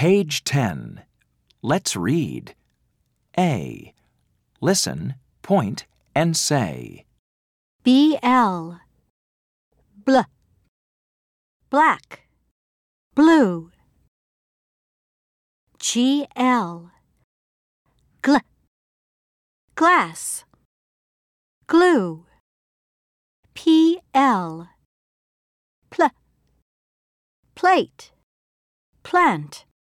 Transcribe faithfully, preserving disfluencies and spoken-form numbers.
Page ten. Let's read. A. Listen, point, and say. B L Bl Black Blue G L Gl Glass Glue P L Pl Plate Plant